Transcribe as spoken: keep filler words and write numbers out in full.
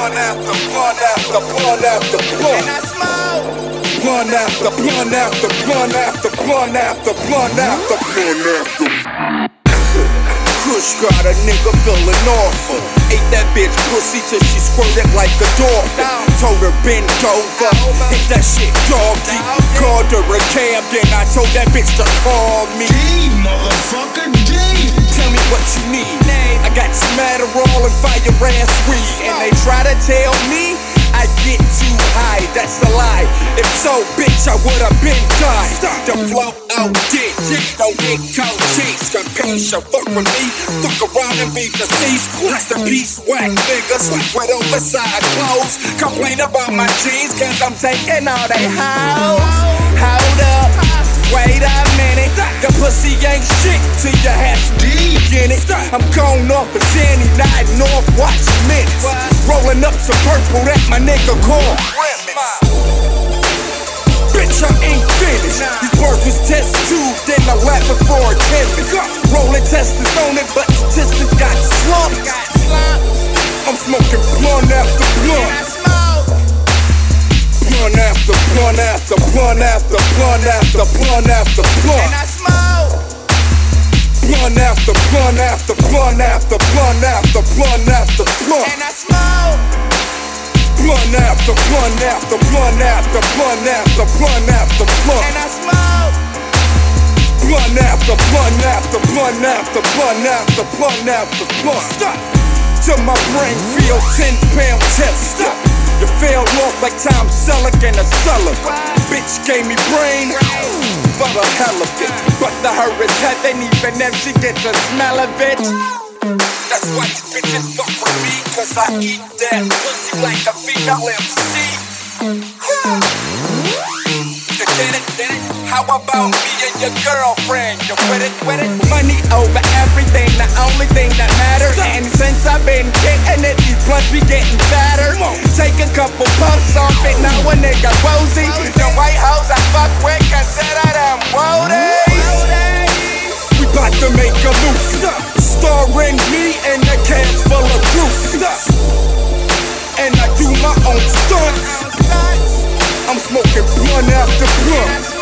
blunt after blunt after blunt after blunt. And I smoke. Blunt after blunt after blunt after blunt after blunt after blunt after. Kush got a nigga feeling awesome. Ate that bitch pussy till she squirted like a dolphin. Told her bend over, hit that shit doggy. Called her a cab, then I told that bitch to call me. D, motherfucker, D. Tell me what you need. I got some Adderall and fire ass weed. And they try to tell me I get too high, that's a lie. If so, bitch, I would've been died. The flow O D, don't get cold cheese. Capisce, fuck with me, fuck around and be deceased. Rest in peace, whack niggas with oversized clothes. Complain about my jeans, cause I'm taking all they hoes. Hold up, wait a minute. Your pussy ain't shit till you have to dig in it. I'm going off a Zanny, nodding off, watch minutes. Rolling up some purple that my nigga call bitch, I ain't finished. These birds was test tube, then I laughed before attendance. Rolling testers on it, but the testers got slumped. I'm smoking blunt after blunt. Blunt after blunt after blunt after blunt after blunt after blunt. Blunt after blunt after blunt after blunt after blunt after blunt. Blunt after blunt after blunt after blunt after blunt after blunt. Blunt after blunt after blunt after blunt after blunt after blunt. Till my brain feel ten pound test. You fell off like Tom Selleck in a cellar. Bitch gave me brain for the hell of it, but the her is heaven even if she gets a smell of it. That's why these bitches fuck with me, cause I eat that pussy like a female M C. You get it, get it? How about me and your girlfriend? You with it, with it? Money over everything, the only thing that matters. And since I've been getting it, these blunts be getting fatter. Take a couple puffs off it, now a nigga woozy. The white hoes I fuck with consider them woodies. We bout to make a move, starring me and a can full of juice. And I do my own stunts. I'm smoking blunt after blunt.